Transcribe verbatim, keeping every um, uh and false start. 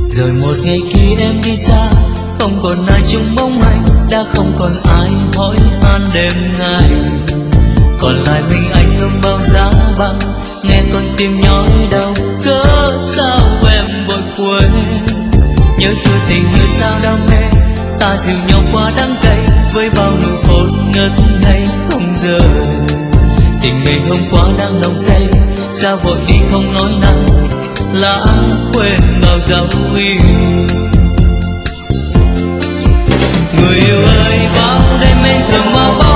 Rồi một ngày kia em đi xa, không còn ai chung bóng anh, đã không còn ai hỏi han đêm ngày. Còn lại mình anh ôm bao giá băng, nghe con tim nhói đau. Cớ sao em vội quên, nhớ xưa tình như sao đam mê, ta dìu nhau qua đắng cay với bao nụ hôn ngất ngây không rời. Tình ngày hôm qua đang nồng say, sao vội đi không nói năng, lãng quên bao dấu yêu. Người yêu ơi, bao đêm em thường mơ